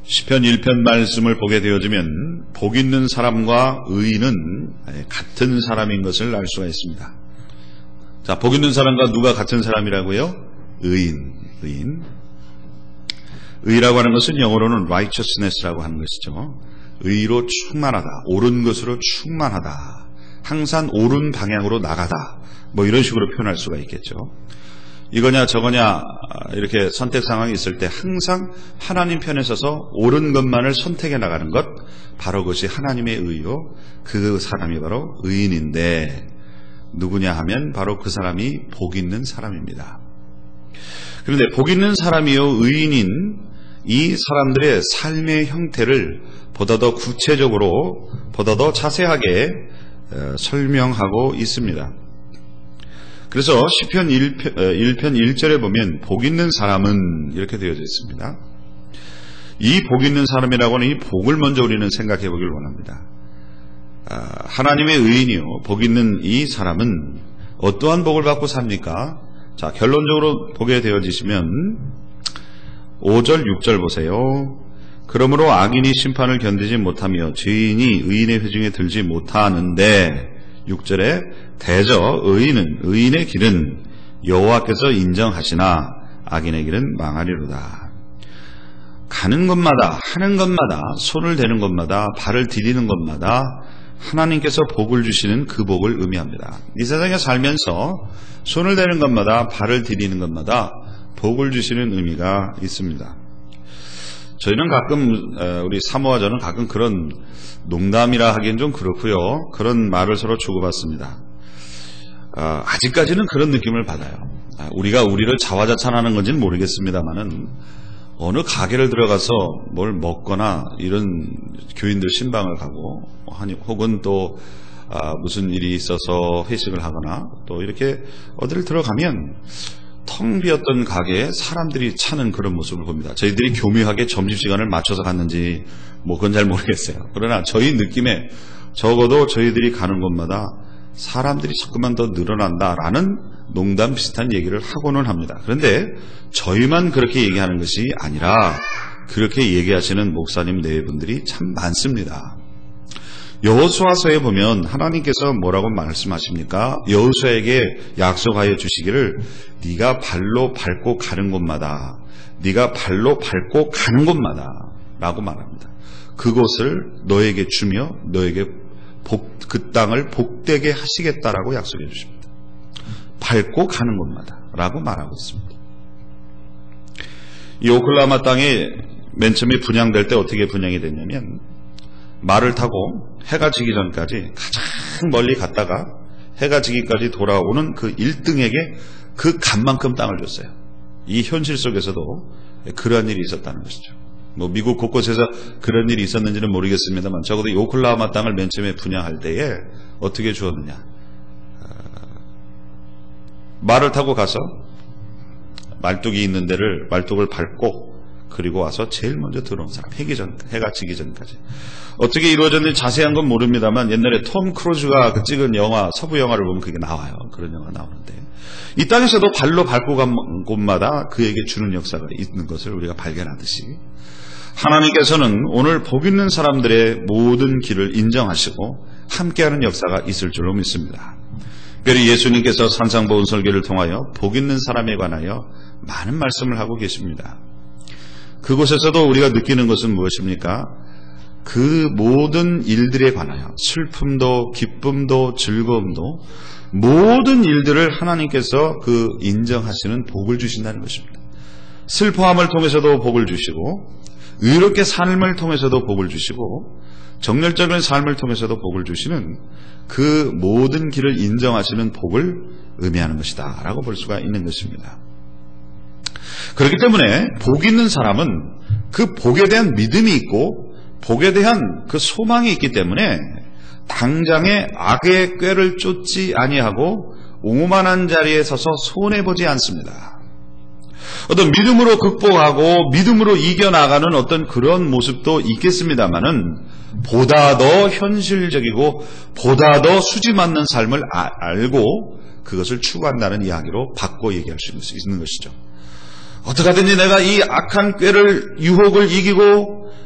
시편 1편 말씀을 보게 되어지면 복 있는 사람과 의인은 같은 사람인 것을 알 수가 있습니다. 자, 복 있는 사람과 누가 같은 사람이라고요? 의인. 의라고 하는 것은 영어로는 righteousness라고 하는 것이죠. 의로 충만하다, 옳은 것으로 충만하다, 항상 옳은 방향으로 나가다, 뭐 이런 식으로 표현할 수가 있겠죠. 이거냐 저거냐 이렇게 선택 상황이 있을 때 항상 하나님 편에 서서 옳은 것만을 선택해 나가는 것, 바로 그것이 하나님의 의요. 그 사람이 바로 의인인데 누구냐 하면 바로 그 사람이 복 있는 사람입니다. 그런데 복 있는 사람이요 의인인 이 사람들의 삶의 형태를 보다 더 구체적으로, 보다 더 자세하게 설명하고 있습니다. 그래서 시편 1편 1절에 보면 복 있는 사람은 이렇게 되어져 있습니다. 이 복 있는 사람이라고 하는 이 복을 먼저 우리는 생각해 보길 원합니다. 하나님의 의인이요 복 있는 이 사람은 어떠한 복을 받고 삽니까? 자, 결론적으로 보게 되어지시면 5절 6절 보세요. 그러므로 악인이 심판을 견디지 못하며 죄인이 의인의 회중에 들지 못하는데 6절에 대저 의인의 길은 여호와께서 인정하시나 악인의 길은 망하리로다. 가는 것마다, 하는 것마다, 손을 대는 것마다, 발을 디디는 것마다 하나님께서 복을 주시는 그 복을 의미합니다. 이 세상에 살면서 손을 대는 것마다, 발을 디디는 것마다 복을 주시는 의미가 있습니다. 저희는 가끔, 우리 사모와 저는 가끔 그런 농담이라 하기엔 좀 그렇고요. 그런 말을 서로 주고받습니다. 아직까지는 그런 느낌을 받아요. 우리가 우리를 자화자찬하는 건지는 모르겠습니다만은 어느 가게를 들어가서 뭘 먹거나 이런 교인들 신방을 가고 혹은 또 무슨 일이 있어서 회식을 하거나 또 이렇게 어디를 들어가면 텅 비었던 가게에 사람들이 차는 그런 모습을 봅니다. 저희들이 교묘하게 점심시간을 맞춰서 갔는지 뭐 그건 잘 모르겠어요. 그러나 저희 느낌에 적어도 저희들이 가는 곳마다 사람들이 자꾸만 더 늘어난다라는 농담 비슷한 얘기를 하고는 합니다. 그런데 저희만 그렇게 얘기하는 것이 아니라 그렇게 얘기하시는 목사님 내외분들이 참 많습니다. 여호수아서에 보면 하나님께서 뭐라고 말씀하십니까? 여호수아에게 약속하여 주시기를 네가 발로 밟고 가는 곳마다, 네가 발로 밟고 가는 곳마다 라고 말합니다. 그곳을 너에게 주며 너에게 그 땅을 복되게 하시겠다라고 약속해 주십니다. 밟고 가는 곳마다 라고 말하고 있습니다. 이 오클라호마 땅에 맨 처음에 분양될 때 어떻게 분양이 됐냐면 말을 타고 해가 지기 전까지 가장 멀리 갔다가 해가 지기까지 돌아오는 그 1등에게 그 값만큼 땅을 줬어요. 이 현실 속에서도 그러한 일이 있었다는 것이죠. 뭐 미국 곳곳에서 그런 일이 있었는지는 모르겠습니다만 적어도 이 오클라호마 땅을 맨 처음에 분양할 때에 어떻게 주었느냐. 말을 타고 가서 말뚝이 있는 데를 말뚝을 밟고 그리고 와서 제일 먼저 들어온 사람, 해가 지기 전까지. 어떻게 이루어졌는지 자세한 건 모릅니다만 옛날에 톰 크루즈가 찍은 영화, 서부 영화를 보면 그게 나와요. 그런 영화 나오는데 이 땅에서도 발로 밟고 간 곳마다 그에게 주는 역사가 있는 것을 우리가 발견하듯이 하나님께서는 오늘 복 있는 사람들의 모든 길을 인정하시고 함께하는 역사가 있을 줄로 믿습니다. 특별히 예수님께서 산상보훈 설교를 통하여 복 있는 사람에 관하여 많은 말씀을 하고 계십니다. 그곳에서도 우리가 느끼는 것은 무엇입니까? 그 모든 일들에 관하여 슬픔도 기쁨도 즐거움도 모든 일들을 하나님께서 그 인정하시는 복을 주신다는 것입니다. 슬퍼함을 통해서도 복을 주시고 의롭게 삶을 통해서도 복을 주시고 정열적인 삶을 통해서도 복을 주시는 그 모든 길을 인정하시는 복을 의미하는 것이다 라고 볼 수가 있는 것입니다. 그렇기 때문에 복 있는 사람은 그 복에 대한 믿음이 있고 복에 대한 그 소망이 있기 때문에 당장에 악의 꾀를 쫓지 아니하고 오만한 자리에 서서 손해보지 않습니다. 어떤 믿음으로 극복하고 믿음으로 이겨나가는 어떤 그런 모습도 있겠습니다만은 보다 더 현실적이고 보다 더 수지 맞는 삶을 알고 그것을 추구한다는 이야기로 바꿔 얘기할 수 있는 것이죠. 어떻게 하든지 내가 이 악한 꾀를 유혹을 이기고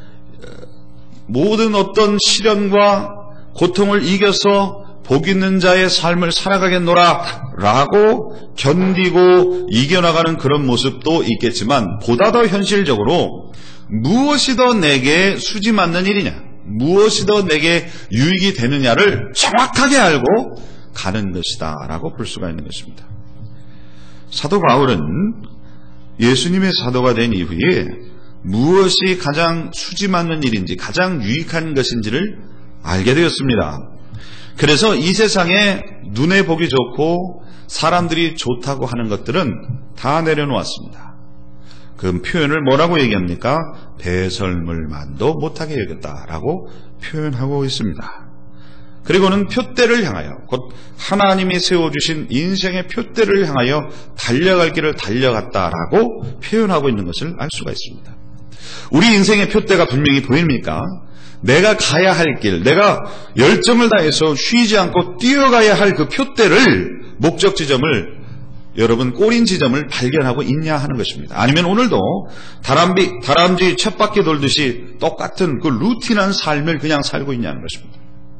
모든 어떤 시련과 고통을 이겨서 복 있는 자의 삶을 살아가겠노라 라고 견디고 이겨나가는 그런 모습도 있겠지만, 보다 더 현실적으로 무엇이 더 내게 수지 맞는 일이냐, 무엇이 더 내게 유익이 되느냐를 정확하게 알고 가는 것이다 라고 볼 수가 있는 것입니다. 사도 바울은 예수님의 사도가 된 이후에 무엇이 가장 수지 맞는 일인지, 가장 유익한 것인지를 알게 되었습니다. 그래서 이 세상에 눈에 보기 좋고 사람들이 좋다고 하는 것들은 다 내려놓았습니다. 그 표현을 뭐라고 얘기합니까? 배설물만도 못하게 여겼다라고 표현하고 있습니다. 그리고는 표대를 향하여, 곧 하나님이 세워주신 인생의 표대를 향하여 달려갈 길을 달려갔다라고 표현하고 있는 것을 알 수가 있습니다. 우리 인생의 표대가 분명히 보입니까? 내가 가야 할 길, 내가 열정을 다해서 쉬지 않고 뛰어가야 할 그 표대를, 목적 지점을, 여러분 꼬린 지점을 발견하고 있냐 하는 것입니다. 아니면 오늘도 다람쥐 쳇바퀴 돌듯이 똑같은 그 루틴한 삶을 그냥 살고 있냐는 것입니다.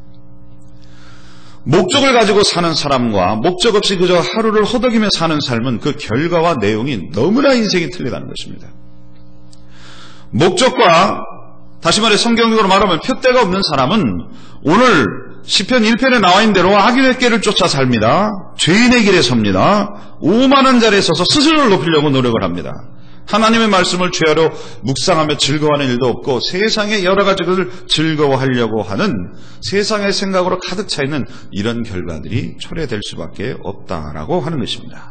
목적을 가지고 사는 사람과 목적 없이 그저 하루를 허덕이며 사는 삶은 그 결과와 내용이 너무나 인생이 틀리다는 것입니다. 목적과, 다시 말해 성경적으로 말하면 표대가 없는 사람은 오늘 시편 1편에 나와 있는 대로 악인의 길을 쫓아 삽니다. 죄인의 길에 섭니다. 오만한 자리에 서서 스스로를 높이려고 노력을 합니다. 하나님의 말씀을 죄하러 묵상하며 즐거워하는 일도 없고 세상의 여러 가지 것을 즐거워하려고 하는 세상의 생각으로 가득 차 있는 이런 결과들이 초래될 수밖에 없다라고 하는 것입니다.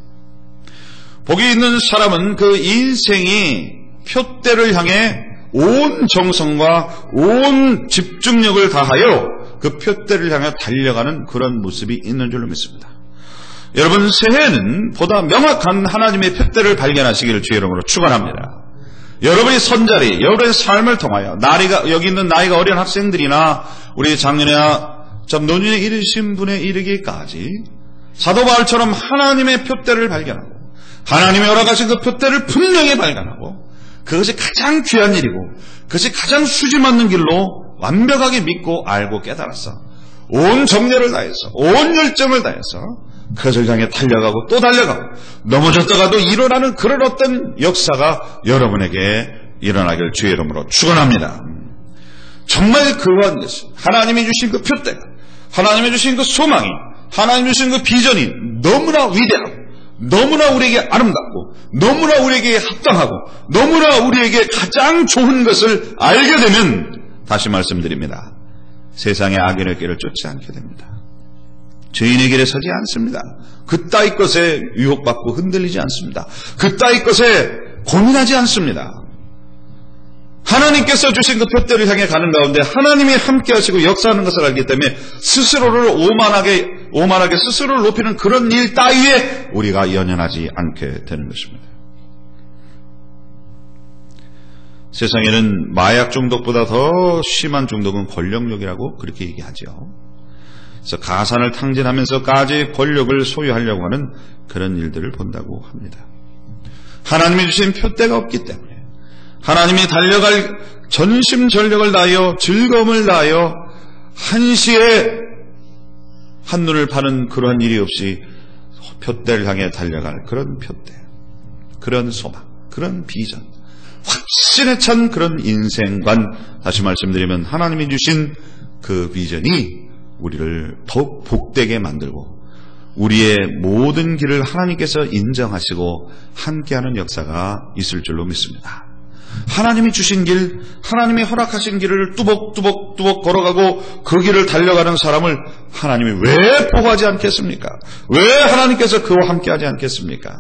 복이 있는 사람은 그 인생이 표대를 향해 온 정성과 온 집중력을 다하여 그 표대를 향해 달려가는 그런 모습이 있는 줄로 믿습니다. 여러분, 새해에는 보다 명확한 하나님의 표대를 발견하시기를 주의 이름으로 축원합니다. 여러분의 선자리, 여러분의 삶을 통하여 여기 있는 나이가 어린 학생들이나 우리 작년이나 노년에 이르신 분에 이르기까지 사도 바울처럼 하나님의 표대를 발견하고 하나님의 여러 가지 그 표대를 분명히 발견하고 그것이 가장 귀한 일이고 그것이 가장 수지 맞는 길로 완벽하게 믿고 알고 깨달았어 온 정열을 다해서 온 열정을 다해서 그것을 향해 달려가고 또 달려가고 넘어졌다가도 일어나는 그런 어떤 역사가 여러분에게 일어나길 주의 이름으로 축원합니다. 정말 그러한 것이 하나님이 주신 그 표대, 하나님이 주신 그 소망이, 하나님이 주신 그 비전이 너무나 위대하고 너무나 우리에게 아름답고 너무나 우리에게 합당하고 너무나 우리에게 가장 좋은 것을 알게 되면, 다시 말씀드립니다, 세상의 악인의 길을 쫓지 않게 됩니다. 죄인의 길에 서지 않습니다. 그따위 것에 유혹받고 흔들리지 않습니다. 그따위 것에 고민하지 않습니다. 하나님께서 주신 그 표대를 향해 가는 가운데 하나님이 함께 하시고 역사하는 것을 알기 때문에 스스로를 오만하게 스스로를 높이는 그런 일 따위에 우리가 연연하지 않게 되는 것입니다. 세상에는 마약 중독보다 더 심한 중독은 권력욕이라고 그렇게 얘기하죠. 그래서 가산을 탕진하면서까지 권력을 소유하려고 하는 그런 일들을 본다고 합니다. 하나님이 주신 표대가 없기 때문에 하나님이 달려갈 전심전력을 다하여 즐거움을 다하여 한시에 한눈을 파는 그러한 일이 없이 표대를 향해 달려갈 그런 표대, 그런 소망, 그런 비전, 확신에 찬 그런 인생관, 다시 말씀드리면 하나님이 주신 그 비전이 우리를 더욱 복되게 만들고 우리의 모든 길을 하나님께서 인정하시고 함께하는 역사가 있을 줄로 믿습니다. 하나님이 주신 길, 하나님이 허락하신 길을 뚜벅뚜벅 걸어가고 그 길을 달려가는 사람을 하나님이 왜 보호하지 않겠습니까? 왜 하나님께서 그와 함께하지 않겠습니까?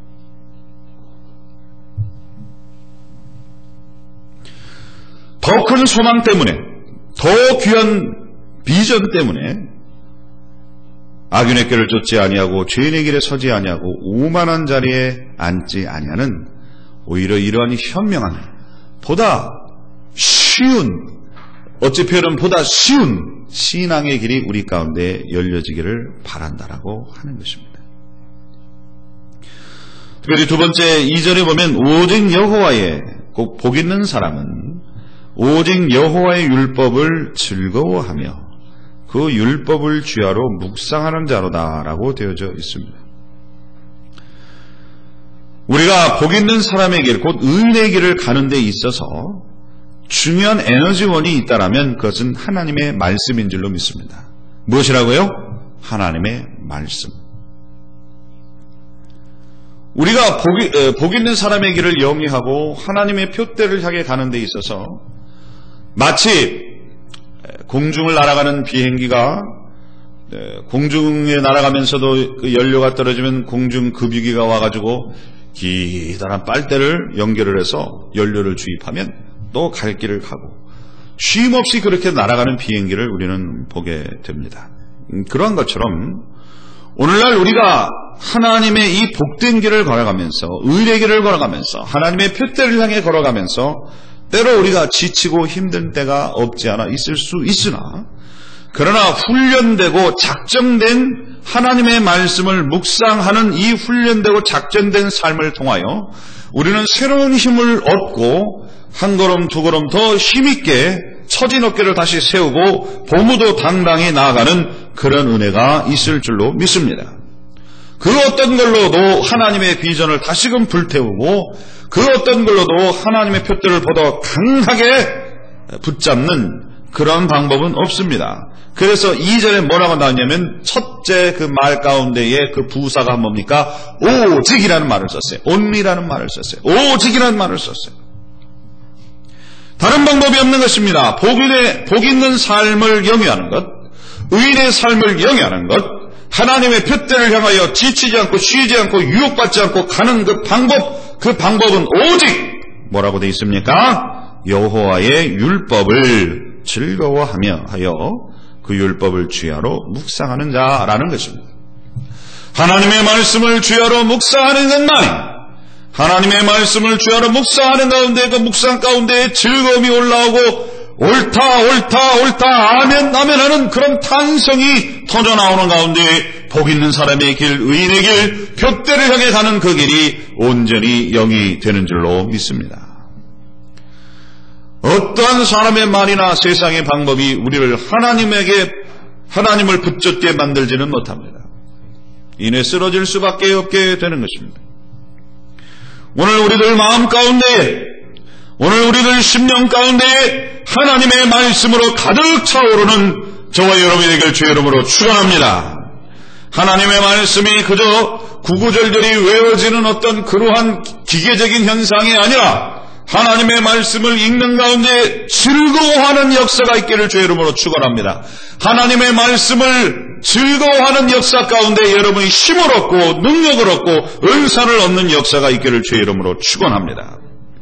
더 큰 소망 때문에, 더 귀한 비전 때문에 악인의 길을 쫓지 아니하고 죄인의 길에 서지 아니하고 오만한 자리에 앉지 아니하는, 오히려 이러한 현명한, 보다 쉬운, 어찌 표현은 보다 쉬운 신앙의 길이 우리 가운데 열려지기를 바란다라고 하는 것입니다. 특별히 두 번째 2절에 보면 오직 여호와의 꼭 복 있는 사람은 오직 여호와의 율법을 즐거워하며 그 율법을 주야로 묵상하는 자로다라고 되어져 있습니다. 우리가 복 있는 사람의 길, 곧 의인의 길을 가는 데 있어서 중요한 에너지원이 있다라면 그것은 하나님의 말씀인 줄로 믿습니다. 무엇이라고요? 하나님의 말씀. 우리가 복 있는 사람의 길을 영위하고 하나님의 표대를 향해 가는 데 있어서 마치 공중을 날아가는 비행기가 공중에 날아가면서도 그 연료가 떨어지면 공중급유기가 와가지고 기다란 빨대를 연결을 해서 연료를 주입하면 또 갈 길을 가고 쉼없이 그렇게 날아가는 비행기를 우리는 보게 됩니다. 그러한 것처럼 오늘날 우리가 하나님의 이 복된 길을 걸어가면서 의의 길을 걸어가면서 하나님의 표대를 향해 걸어가면서 때로 우리가 지치고 힘든 때가 없지 않아 있을 수 있으나 그러나 훈련되고 작정된 하나님의 말씀을 묵상하는 이 훈련되고 작정된 삶을 통하여 우리는 새로운 힘을 얻고 한 걸음 두 걸음 더 힘있게 처진 어깨를 다시 세우고 보무도 당당히 나아가는 그런 은혜가 있을 줄로 믿습니다. 그 어떤 걸로도 하나님의 비전을 다시금 불태우고 그 어떤 걸로도 하나님의 표대를 보다 강하게 붙잡는 그런 방법은 없습니다. 그래서 2절에 뭐라고 나왔냐면 첫째 그 말 가운데에 그 부사가 뭡니까? 오직이라는 말을 썼어요. only라는 말을 썼어요. 오직이라는 말을 썼어요. 다른 방법이 없는 것입니다. 복 있는 삶을 영위하는 것, 의인의 삶을 영위하는 것, 하나님의 표대를 향하여 지치지 않고 쉬지 않고 유혹받지 않고 가는 그 방법은 오직 뭐라고 되어 있습니까? 여호와의 율법을 즐거워하며 그 율법을 주야로 묵상하는 자라는 것입니다. 하나님의 말씀을 주야로 묵상하는 것만이 하나님의 말씀을 주야로 묵상하는 가운데 그 묵상 가운데 즐거움이 올라오고 옳다 아멘 하는 그런 탄성이 터져나오는 가운데 복 있는 사람의 길, 의인의 길, 표대를 향해 가는 그 길이 온전히 영이 되는 줄로 믿습니다. 어떠한 사람의 말이나 세상의 방법이 우리를 하나님을 붙잡게 만들지는 못합니다. 이내 쓰러질 수밖에 없게 되는 것입니다. 오늘 우리들 마음 가운데, 오늘 우리들 심령 가운데 하나님의 말씀으로 가득 차오르는 저와 여러분에게 주의 이름으로 축원합니다. 하나님의 말씀이 그저 구구절절히 외워지는 어떤 그러한 기계적인 현상이 아니라 하나님의 말씀을 읽는 가운데 즐거워하는 역사가 있기를 주의 이름으로 축원합니다. 하나님의 말씀을 즐거워하는 역사 가운데 여러분이 힘을 얻고 능력을 얻고 은사를 얻는 역사가 있기를 주의 이름으로 축원합니다.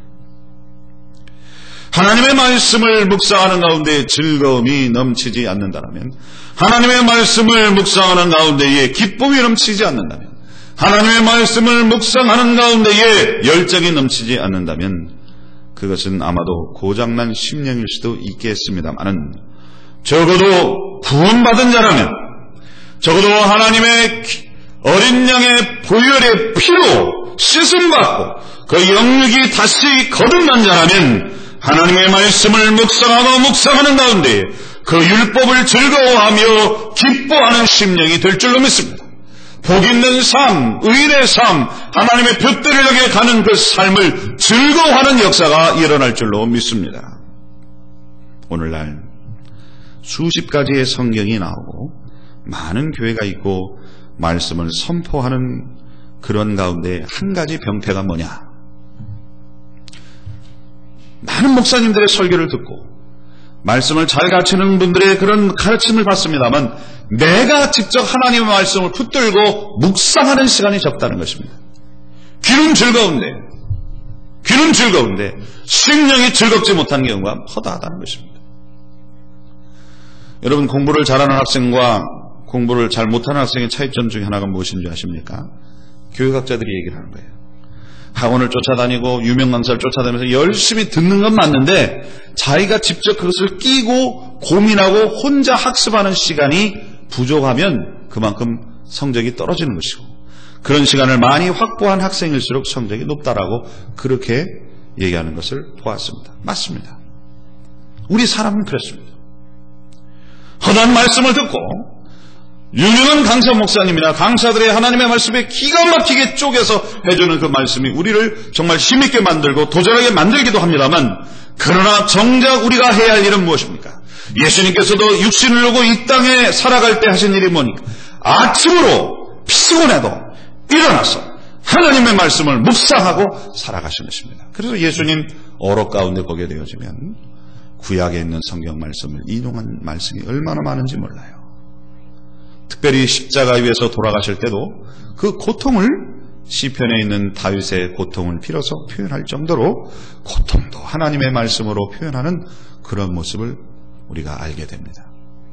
하나님의 말씀을 묵상하는 가운데 즐거움이 넘치지 않는다면, 하나님의 말씀을 묵상하는 가운데에 기쁨이 넘치지 않는다면, 하나님의 말씀을 묵상하는 가운데에 열정이 넘치지 않는다면 그것은 아마도 고장난 심령일 수도 있겠습니다만은 적어도 구원받은 자라면, 적어도 하나님의 어린 양의 보혈의 피로 씻음받고 그 영육이 다시 거듭난 자라면 하나님의 말씀을 묵상하는 가운데 그 율법을 즐거워하며 기뻐하는 심령이 될 줄로 믿습니다. 복 있는 삶, 의인의 삶, 하나님의 표대를 향해 가는 그 삶을 즐거워하는 역사가 일어날 줄로 믿습니다. 오늘날 수십 가지의 성경이 나오고 많은 교회가 있고 말씀을 선포하는 그런 가운데 한 가지 병폐가 뭐냐? 많은 목사님들의 설교를 듣고 말씀을 잘 가르치는 분들의 그런 가르침을 받습니다만 내가 직접 하나님의 말씀을 붙들고 묵상하는 시간이 적다는 것입니다. 귀는 즐거운데 심령이 즐겁지 못한 경우가 허다하다는 것입니다. 여러분, 공부를 잘하는 학생과 공부를 잘 못하는 학생의 차이점 중에 하나가 무엇인지 아십니까? 교육학자들이 얘기를 하는 거예요. 학원을 쫓아다니고 유명 강사를 쫓아다니면서 열심히 듣는 건 맞는데 자기가 직접 그것을 끼고 고민하고 혼자 학습하는 시간이 부족하면 그만큼 성적이 떨어지는 것이고, 그런 시간을 많이 확보한 학생일수록 성적이 높다라고 그렇게 얘기하는 것을 보았습니다. 맞습니다. 우리 사람은 그렇습니다. 허다한 말씀을 듣고 유명한 강사 목사님이나 강사들의 하나님의 말씀에 기가 막히게 쪼개서 해주는 그 말씀이 우리를 정말 힘있게 만들고 도전하게 만들기도 합니다만, 그러나 정작 우리가 해야 할 일은 무엇입니까? 예수님께서도 육신을 두고 이 땅에 살아갈 때 하신 일이 뭐니까? 아침으로 피곤해도 일어나서 하나님의 말씀을 묵상하고 살아가신 것입니다. 그래서 예수님 어록 가운데 보게 되어지면 구약에 있는 성경 말씀을 인용한 말씀이 얼마나 많은지 몰라요. 특별히 십자가 위에서 돌아가실 때도 그 고통을 시편에 있는 다윗의 고통을 빌어서 표현할 정도로 고통도 하나님의 말씀으로 표현하는 그런 모습을 우리가 알게 됩니다.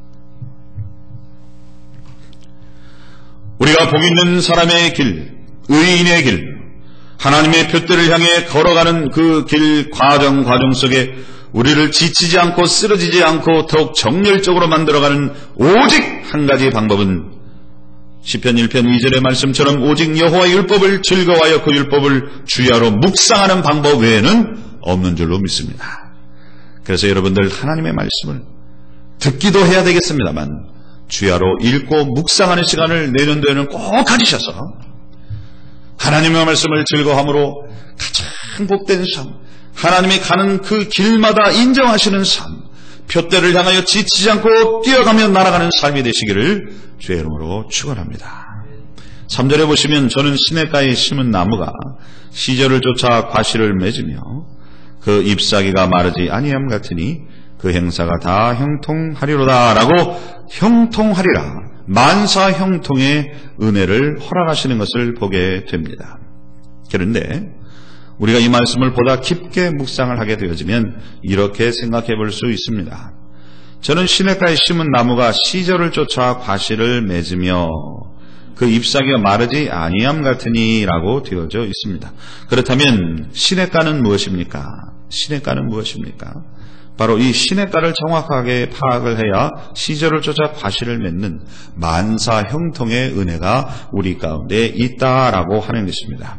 우리가 복 있는 사람의 길, 의인의 길, 하나님의 표대를 향해 걸어가는 그 길 과정 속에 우리를 지치지 않고 쓰러지지 않고 더욱 정열적으로 만들어가는 오직 한 가지 방법은 시편 1편 2절의 말씀처럼 오직 여호와의 율법을 즐거워하여 그 율법을 주야로 묵상하는 방법 외에는 없는 줄로 믿습니다. 그래서 여러분들 하나님의 말씀을 듣기도 해야 되겠습니다만 주야로 읽고 묵상하는 시간을 내년도에는 꼭 가지셔서 하나님의 말씀을 즐거움으로 가장 복된 삶, 하나님이 가는 그 길마다 인정하시는 삶, 표대를 향하여 지치지 않고 뛰어가며 날아가는 삶이 되시기를 주의 이름으로 축원합니다. 3절에 보시면 저는 시냇가에 심은 나무가 시절을 쫓아 과실을 맺으며 그 잎사귀가 마르지 아니함 같으니 그 행사가 다 형통하리로다 라고 형통하리라, 만사 형통의 은혜를 허락하시는 것을 보게 됩니다. 그런데 우리가 이 말씀을 보다 깊게 묵상을 하게 되어지면 이렇게 생각해 볼 수 있습니다. 저는 시냇가에 심은 나무가 시절을 쫓아 과실을 맺으며 그 잎사귀가 마르지 아니함 같으니 라고 되어져 있습니다. 그렇다면 시냇가는 무엇입니까? 시냇가는 무엇입니까? 바로 이 시냇가를 정확하게 파악을 해야 시절을 쫓아 과실을 맺는 만사 형통의 은혜가 우리 가운데 있다라고 하는 것입니다.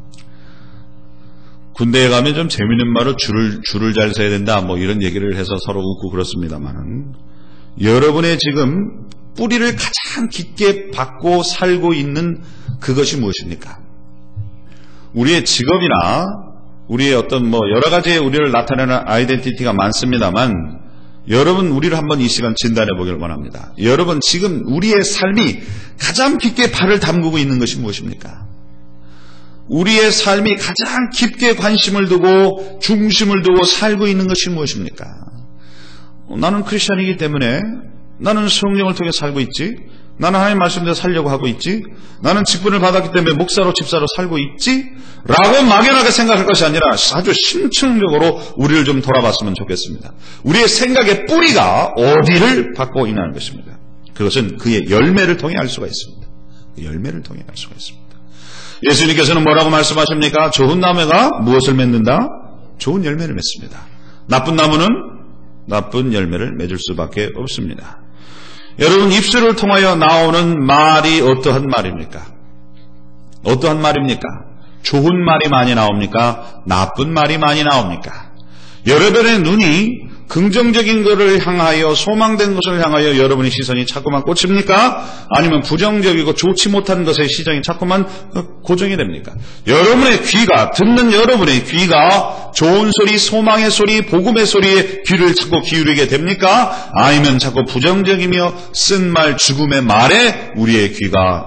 군대에 가면 좀 재미있는 말로 줄을 잘 서야 된다 뭐 이런 얘기를 해서 서로 웃고 그렇습니다만은, 여러분의 지금 뿌리를 가장 깊게 받고 살고 있는 그것이 무엇입니까? 우리의 직업이나 우리의 어떤 뭐 여러 가지의 우리를 나타내는 아이덴티티가 많습니다만, 여러분 우리를 한번 이 시간 진단해 보길 원합니다. 여러분 지금 우리의 삶이 가장 깊게 발을 담그고 있는 것이 무엇입니까? 우리의 삶이 가장 깊게 관심을 두고 중심을 두고 살고 있는 것이 무엇입니까? 나는 크리스찬이기 때문에, 나는 성령을 통해 살고 있지, 나는 하나님 말씀대로 살려고 하고 있지, 나는 직분을 받았기 때문에 목사로 집사로 살고 있지 라고 막연하게 생각할 것이 아니라 아주 심층적으로 우리를 좀 돌아봤으면 좋겠습니다. 우리의 생각의 뿌리가 어디를 받고 있냐는 것입니다. 그것은 그의 열매를 통해 알 수가 있습니다. 그 열매를 통해 알 수가 있습니다. 예수님께서는 뭐라고 말씀하십니까? 좋은 나무가 무엇을 맺는다? 좋은 열매를 맺습니다. 나쁜 나무는 나쁜 열매를 맺을 수밖에 없습니다. 여러분, 입술을 통하여 나오는 말이 어떠한 말입니까? 어떠한 말입니까? 좋은 말이 많이 나옵니까? 나쁜 말이 많이 나옵니까? 여러분의 눈이 긍정적인 것을 향하여, 소망된 것을 향하여 여러분의 시선이 자꾸만 꽂힙니까? 아니면 부정적이고 좋지 못한 것에 시선이 자꾸만 고정이 됩니까? 여러분의 귀가, 듣는 여러분의 귀가 좋은 소리, 소망의 소리, 복음의 소리에 귀를 자꾸 기울이게 됩니까? 아니면 자꾸 부정적이며 쓴 말, 죽음의 말에 우리의 귀가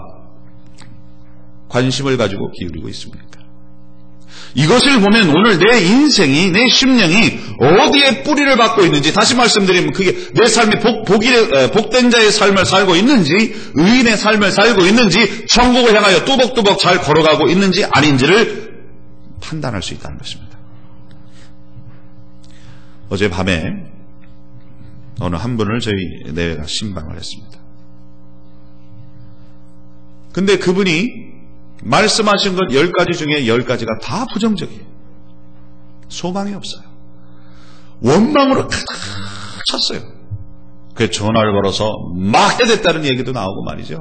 관심을 가지고 기울이고 있습니까? 이것을 보면 오늘 내 인생이, 내 심령이 어디에 뿌리를 받고 있는지, 다시 말씀드리면 그게 내 삶이 복된 자의 삶을 살고 있는지, 의인의 삶을 살고 있는지, 천국을 향하여 뚜벅뚜벅 잘 걸어가고 있는지 아닌지를 판단할 수 있다는 것입니다. 어젯밤에 어느 한 분을 저희 내외가 신방을 했습니다. 근데 그분이 말씀하신 것 10가지 중에 10가지가 다 부정적이에요. 소망이 없어요. 원망으로 가득 찼어요. 그래서 전화를 걸어서 막 해댔다는 얘기도 나오고 말이죠.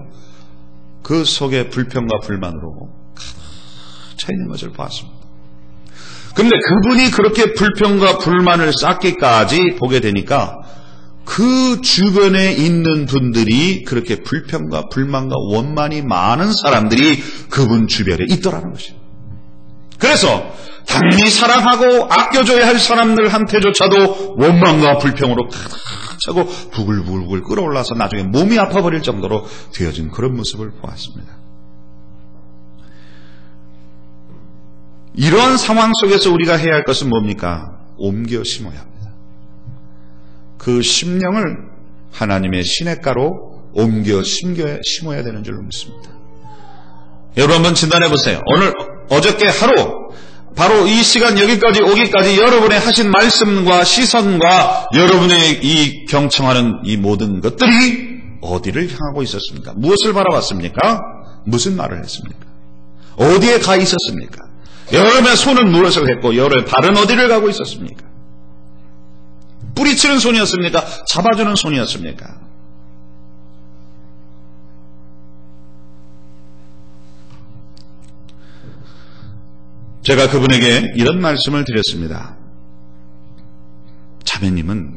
그 속에 불평과 불만으로 가득 차 있는 것을 보았습니다. 근데 그분이 그렇게 불평과 불만을 쌓기까지 보게 되니까 그 주변에 있는 분들이 그렇게 불평과 불만과 원만이 많은 사람들이 그분 주변에 있더라는 것이에요. 그래서 당연히 사랑하고 아껴줘야 할 사람들한테조차도 원망과 불평으로 가득 차고 부글부글 끓어올라서 나중에 몸이 아파버릴 정도로 되어진 그런 모습을 보았습니다. 이러한 상황 속에서 우리가 해야 할 것은 뭡니까? 옮겨 심어야 합니다. 그 심령을 하나님의 시냇가로 옮겨 심어야 되는 줄로 믿습니다. 여러분 한번 진단해 보세요. 어저께 하루 바로 이 시간 여기까지 오기까지 여러분의 하신 말씀과 시선과 여러분의 이 경청하는 이 모든 것들이 어디를 향하고 있었습니까? 무엇을 바라봤습니까? 무슨 말을 했습니까? 어디에 가 있었습니까? 여러분의 손은 무엇을 했고 여러분의 발은 어디를 가고 있었습니까? 뿌리치는 손이었습니까? 잡아주는 손이었습니까? 제가 그분에게 이런 말씀을 드렸습니다. 자매님은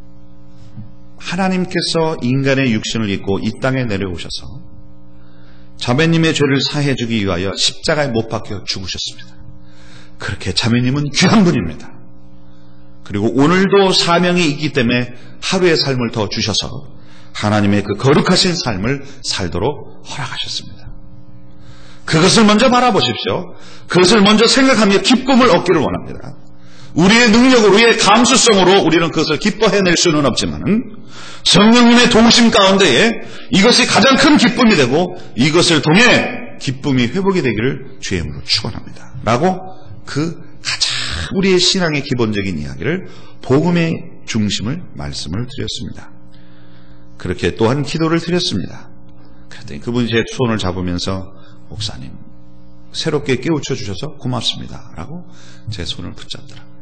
하나님께서 인간의 육신을 입고 이 땅에 내려오셔서 자매님의 죄를 사해주기 위하여 십자가에 못 박혀 죽으셨습니다. 그렇게 자매님은 귀한 분입니다. 그리고 오늘도 사명이 있기 때문에 하루의 삶을 더 주셔서 하나님의 그 거룩하신 삶을 살도록 허락하셨습니다. 그것을 먼저 바라보십시오. 그것을 먼저 생각하며 기쁨을 얻기를 원합니다. 우리의 능력으로, 우리의 감수성으로 우리는 그것을 기뻐해낼 수는 없지만 성령님의 동심 가운데에 이것이 가장 큰 기쁨이 되고 이것을 통해 기쁨이 회복이 되기를 주의 이름으로 축원합니다. 라고 그 가장 우리의 신앙의 기본적인 이야기를 복음의 중심을 말씀을 드렸습니다. 그렇게 또한 기도를 드렸습니다. 그랬더니 그분이 제 손을 잡으면서 목사님 새롭게 깨우쳐 주셔서 고맙습니다 라고 제 손을 붙잡더라고요.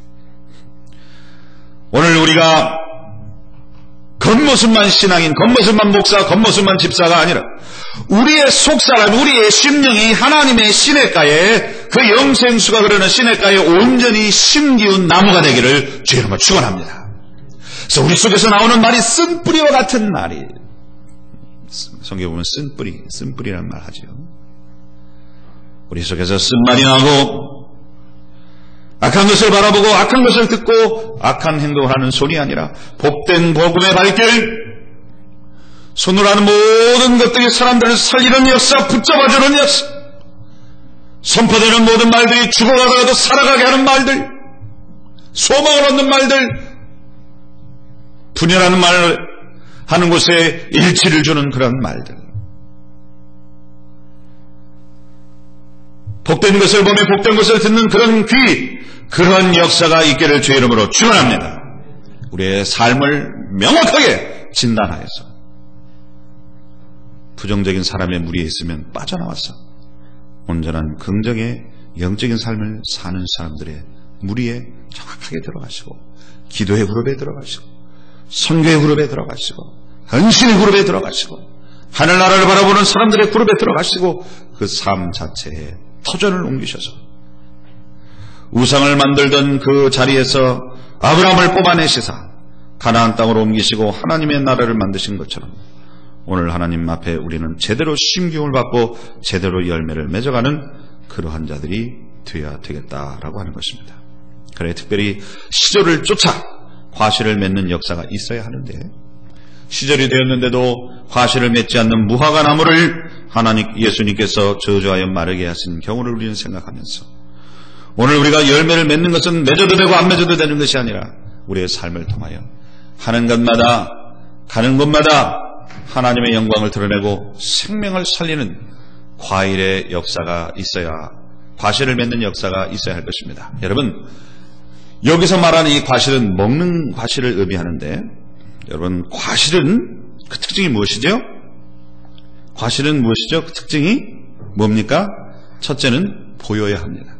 오늘 우리가 겉모습만 신앙인, 겉모습만 목사, 겉모습만 집사가 아니라 우리의 속사람, 우리의 심령이 하나님의 시냇가에 그 영생수가 흐르는 시냇가에 온전히 심기운 나무가 되기를 주의 이름으로 축원합니다. 그래서 우리 속에서 나오는 말이 쓴뿌리와 같은 말이, 성경에 보면 쓴뿌리라는 말 하죠. 우리 속에서 쓴말이 나고 악한 것을 바라보고 악한 것을 듣고 악한 행동을 하는 손이 아니라 복된 복음의 발길, 손으로 하는 모든 것들이 사람들을 살리는 역사, 붙잡아주는 역사, 선포되는 모든 말들이 죽어가더라도 살아가게 하는 말들, 소망을 얻는 말들, 분열하는 말 하는 곳에 일치를 주는 그런 말들, 복된 것을 보며 복된 것을 듣는 그런 귀, 그런 역사가 있기를 주의 이름으로 축원합니다. 우리의 삶을 명확하게 진단하여서 부정적인 사람의 무리에 있으면 빠져나와서 온전한 긍정의 영적인 삶을 사는 사람들의 무리에 정확하게 들어가시고 기도의 그룹에 들어가시고 선교의 그룹에 들어가시고 헌신의 그룹에 들어가시고 하늘나라를 바라보는 사람들의 그룹에 들어가시고 그 삶 자체에 터전을 옮기셔서 우상을 만들던 그 자리에서 아브라함을 뽑아내시사 가나안 땅으로 옮기시고 하나님의 나라를 만드신 것처럼 오늘 하나님 앞에 우리는 제대로 심기움을 받고 제대로 열매를 맺어가는 그러한 자들이 되어야 되겠다라고 하는 것입니다. 그래 특별히 시절을 쫓아 과실을 맺는 역사가 있어야 하는데 시절이 되었는데도 과실을 맺지 않는 무화과 나무를 예수님께서 저주하여 마르게 하신 경우를 우리는 생각하면서 오늘 우리가 열매를 맺는 것은 맺어도 되고 안 맺어도 되는 것이 아니라 우리의 삶을 통하여 하는 것마다 가는 곳마다 하나님의 영광을 드러내고 생명을 살리는 과일의 역사가 있어야, 과실을 맺는 역사가 있어야 할 것입니다. 여러분, 여기서 말하는 이 과실은 먹는 과실을 의미하는데 여러분, 과실은 그 특징이 무엇이죠? 과실은 무엇이죠? 그 특징이 뭡니까? 첫째는 보여야 합니다.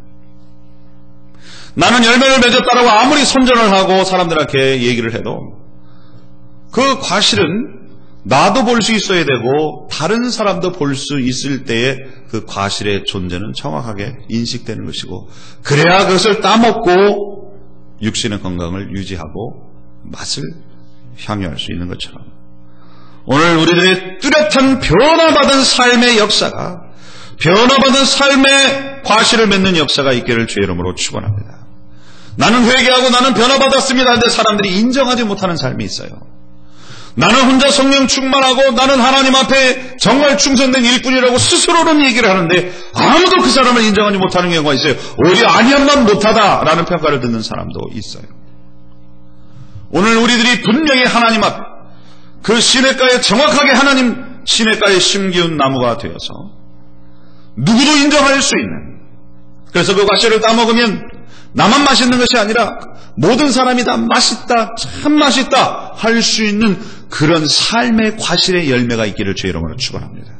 나는 열매를 맺었다라고 아무리 선전을 하고 사람들한테 얘기를 해도 그 과실은 나도 볼 수 있어야 되고 다른 사람도 볼 수 있을 때에 그 과실의 존재는 정확하게 인식되는 것이고, 그래야 그것을 따먹고 육신의 건강을 유지하고 맛을 향유할 수 있는 것처럼, 오늘 우리들의 뚜렷한 변화받은 삶의 역사가, 변화받은 삶의 과실을 맺는 역사가 있기를 주의 이름으로 축원합니다. 나는 회개하고 나는 변화받았습니다. 근데 사람들이 인정하지 못하는 삶이 있어요. 나는 혼자 성령 충만하고 나는 하나님 앞에 정말 충성된 일꾼이라고 스스로는 얘기를 하는데 아무도 그 사람을 인정하지 못하는 경우가 있어요. 오히려 아니야만 못하다라는 평가를 듣는 사람도 있어요. 오늘 우리들이 분명히 하나님 앞에 그 시냇가에 정확하게 하나님 시냇가에 심기운 나무가 되어서 누구도 인정할 수 있는, 그래서 그 과실을 따먹으면 나만 맛있는 것이 아니라 모든 사람이 다 맛있다, 참 맛있다 할 수 있는 그런 삶의 과실의 열매가 있기를 주의 이름으로 축원합니다.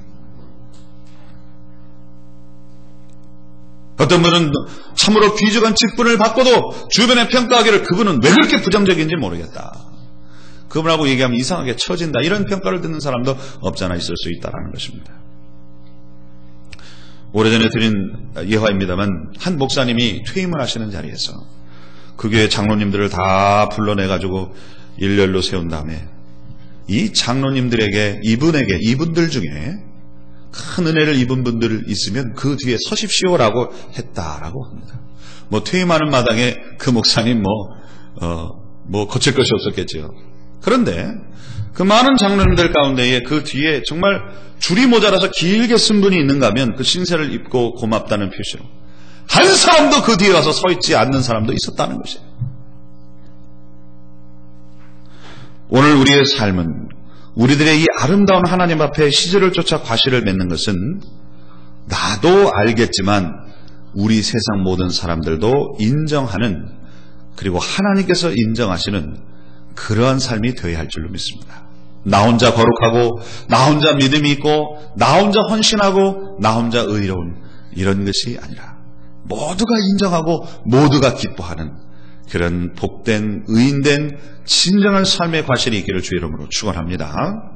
어떤 분은 참으로 귀중한 직분을 받고도 주변에 평가하기를 그분은 왜 그렇게 부정적인지 모르겠다, 그분하고 얘기하면 이상하게 처진다, 이런 평가를 듣는 사람도 없잖아 있을 수 있다는 것입니다. 오래전에 드린 예화입니다만, 한 목사님이 퇴임을 하시는 자리에서 그 교회 장로님들을 다 불러내가지고 일렬로 세운 다음에 이 장로님들에게 이분들 중에 큰 은혜를 입은 분들 있으면 그 뒤에 서십시오라고 했다라고 합니다. 뭐 퇴임하는 마당에 그 목사님 거칠 것이 없었겠죠. 그런데 그 많은 장로님들 가운데에 그 뒤에 정말 줄이 모자라서 길게 쓴 분이 있는가 하면 그 신세를 입고 고맙다는 표시로 한 사람도 그 뒤에 와서 서 있지 않는 사람도 있었다는 것이에요. 오늘 우리의 삶은 우리들의 이 아름다운 하나님 앞에 시절을 쫓아 과실을 맺는 것은 나도 알겠지만 우리 세상 모든 사람들도 인정하는, 그리고 하나님께서 인정하시는 그러한 삶이 되어야 할 줄로 믿습니다. 나 혼자 거룩하고 나 혼자 믿음이 있고 나 혼자 헌신하고 나 혼자 의로운 이런 것이 아니라 모두가 인정하고 모두가 기뻐하는 그런 복된 의인된 진정한 삶의 과실이 있기를 주의 이름으로 축원합니다.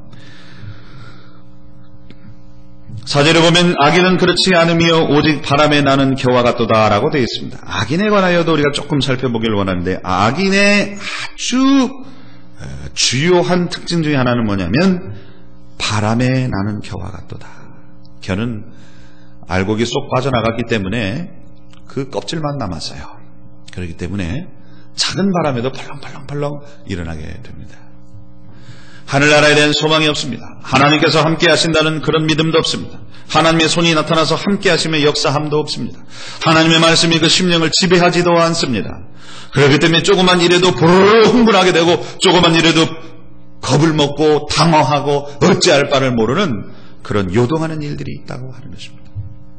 4절에 보면 악인은 그렇지 않으며 오직 바람에 나는 겨와 같도다 라고 되어 있습니다. 악인에 관하여도 우리가 조금 살펴보길 원하는데, 악인의 아주 주요한 특징 중에 하나는 뭐냐면 바람에 나는 겨와 같도다. 겨는 알곡이 쏙 빠져나갔기 때문에 그 껍질만 남았어요. 그렇기 때문에 작은 바람에도 펄렁펄렁펄렁 일어나게 됩니다. 하늘나라에 대한 소망이 없습니다. 하나님께서 함께 하신다는 그런 믿음도 없습니다. 하나님의 손이 나타나서 함께 하심의 역사함도 없습니다. 하나님의 말씀이 그 심령을 지배하지도 않습니다. 그렇기 때문에 조그만 일에도 보르르 흥분하게 되고 조그만 일에도 겁을 먹고 당황하고 어찌할 바를 모르는 그런 요동하는 일들이 있다고 하는 것입니다.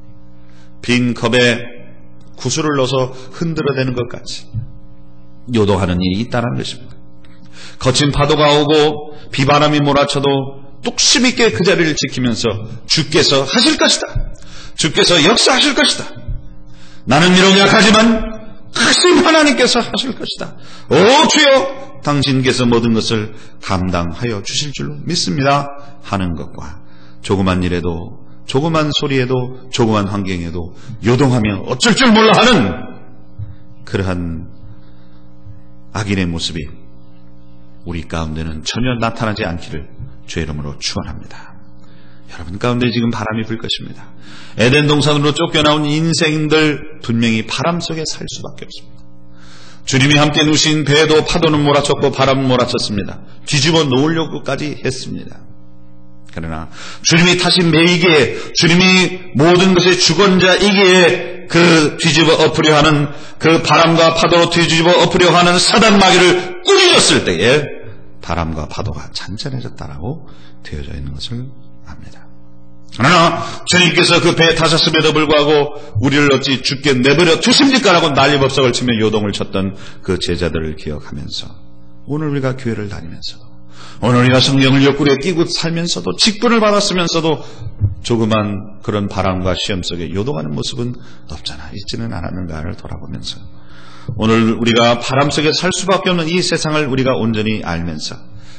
빈 컵에 구슬을 넣어서 흔들어대는 것 같이 요동하는 일이 있다는 것입니다. 거친 파도가 오고 비바람이 몰아쳐도 뚝심 있게 그 자리를 지키면서 주께서 하실 것이다, 주께서 역사하실 것이다, 나는 이렇게 약하지만 하신 하나님께서 하실 것이다, 오 주여 당신께서 모든 것을 감당하여 주실 줄로 믿습니다 하는 것과, 조그만 일에도 조그만 소리에도 조그만 환경에도 요동하며 어쩔 줄 몰라 하는 그러한 악인의 모습이 우리 가운데는 전혀 나타나지 않기를 주의 이름으로 축원합니다. 여러분 가운데 지금 바람이 불 것입니다. 에덴 동산으로 쫓겨나온 인생들 분명히 바람 속에 살 수밖에 없습니다. 주님이 함께 누신 배에도 파도는 몰아쳤고 바람은 몰아쳤습니다. 뒤집어 놓으려고까지 했습니다. 그러나 주님이 타신 배이기에, 주님이 모든 것의 주권자이기에 그 뒤집어 엎으려 하는 그 바람과 파도로 뒤집어 엎으려 하는 사단 마귀를 꾸짖었을 때에 바람과 파도가 잔잔해졌다라고 되어져 있는 것을 압니다. 그러나 주님께서 그 배에 타셨음에도 불구하고 우리를 어찌 죽게 내버려 두십니까라고 난리법석을 치며 요동을 쳤던 그 제자들을 기억하면서 오늘 우리가 교회를 다니면서도, 오늘 우리가 성경을 옆구리에 끼고 살면서도, 직분을 받았으면서도 조그만 그런 바람과 시험 속에 요동하는 모습은 없잖아, 있지는 않았는가를 돌아보면서 오늘 우리가 바람 속에 살 수밖에 없는 이 세상을 우리가 온전히 알면서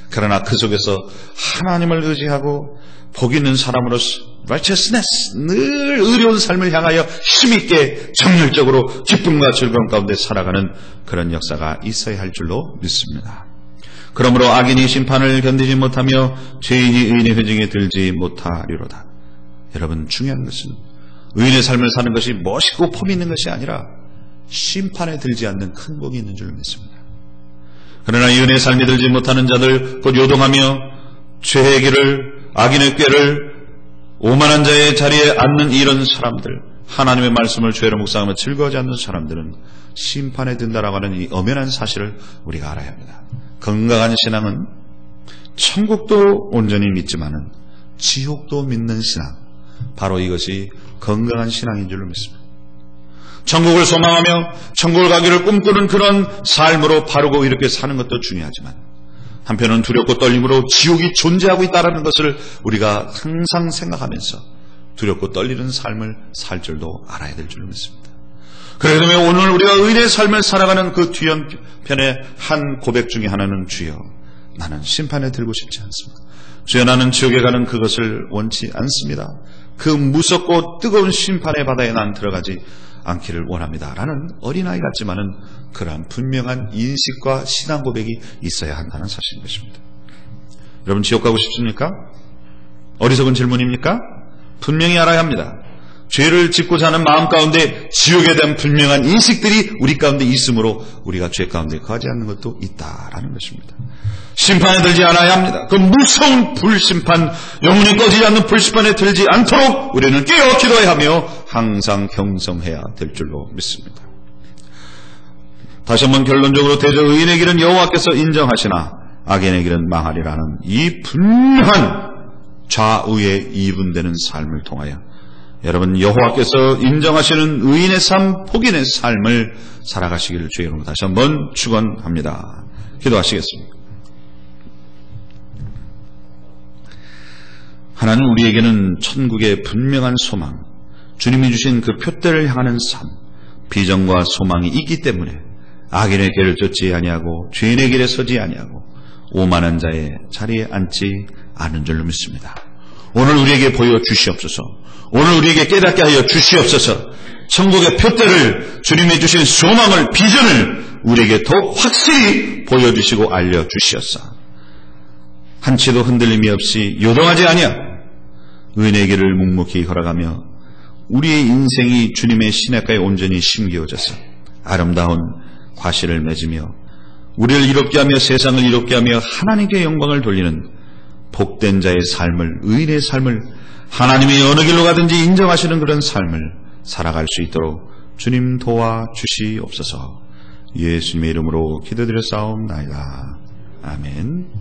그러나 그 속에서 하나님을 의지하고 복 있는 사람으로서 righteousness, 늘 의로운 삶을 향하여 힘있게 정열적으로 기쁨과 즐거움 가운데 살아가는 그런 역사가 있어야 할 줄로 믿습니다. 그러므로 악인이 심판을 견디지 못하며 죄인이 의인의 회중에 들지 못하리로다. 여러분, 중요한 것은 의인의 삶을 사는 것이 멋있고 폼이 있는 것이 아니라 심판에 들지 않는 큰 복이 있는 줄 믿습니다. 그러나 이 은혜의 삶에 들지 못하는 자들, 곧 요동하며 죄의 길을, 악인의 꾀를, 오만한 자의 자리에 앉는 이런 사람들, 하나님의 말씀을 죄로 묵상하며 즐거워하지 않는 사람들은 심판에 든다라고 하는 이 엄연한 사실을 우리가 알아야 합니다. 건강한 신앙은 천국도 온전히 믿지만은 지옥도 믿는 신앙, 바로 이것이 건강한 신앙인 줄로 믿습니다. 천국을 소망하며 천국을 가기를 꿈꾸는 그런 삶으로 바르고 이렇게 사는 것도 중요하지만 한편은 두렵고 떨림으로 지옥이 존재하고 있다는 것을 우리가 항상 생각하면서 두렵고 떨리는 삶을 살 줄도 알아야 될 줄로 믿습니다. 그렇기 때문에 오늘 우리가 의인의 삶을 살아가는 그 뒤편의 한 고백 중에 하나는 주여, 나는 심판에 들고 싶지 않습니다. 주여, 나는 지옥에 가는 그것을 원치 않습니다. 그 무섭고 뜨거운 심판의 바다에 난 들어가지 않기를 원합니다. 라는 어린아이 같지만은 그러한 분명한 인식과 신앙 고백이 있어야 한다는 사실인 것입니다. 여러분, 지옥 가고 싶습니까? 어리석은 질문입니까? 분명히 알아야 합니다. 죄를 짓고자 하는 마음 가운데 지옥에 대한 분명한 인식들이 우리 가운데 있으므로 우리가 죄 가운데 거하지 않는 것도 있다라는 것입니다. 심판에 들지 않아야 합니다. 그 무서운 불심판, 영원히 꺼지지 않는 불심판에 들지 않도록 우리는 깨어 기도해야 하며 항상 경성해야 될 줄로 믿습니다. 다시 한번 결론적으로 대저 의인의 길은 여호와께서 인정하시나 악인의 길은 망하리라는 이 분명한 좌우에 이분되는 삶을 통하여 여러분, 여호와께서 인정하시는 의인의 삶, 복인의 삶을 살아가시기를 주의 이름으로 다시 한번 축원합니다. 기도하시겠습니다. 하나님, 우리에게는 천국의 분명한 소망, 주님이 주신 그 표대를 향하는 삶, 비전과 소망이 있기 때문에 악인의 길을 쫓지 아니하고 죄인의 길에 서지 아니하고 오만한 자의 자리에 앉지 않은 줄로 믿습니다. 오늘 우리에게 보여 주시옵소서. 오늘 우리에게 깨닫게 하여 주시옵소서. 천국의 표대를, 주님이 주신 소망을, 비전을 우리에게 더 확실히 보여주시고 알려주시옵소서. 한치도 흔들림이 없이 요동하지 아니하고 은혜의 길을 묵묵히 걸어가며 우리의 인생이 주님의 시냇가에 온전히 심겨져서 아름다운 과실을 맺으며 우리를 이롭게 하며 세상을 이롭게 하며 하나님께 영광을 돌리는 복된 자의 삶을, 의인의 삶을, 하나님이 어느 길로 가든지 인정하시는 그런 삶을 살아갈 수 있도록 주님 도와주시옵소서. 예수님의 이름으로 기도드려 싸움나이다. 아멘.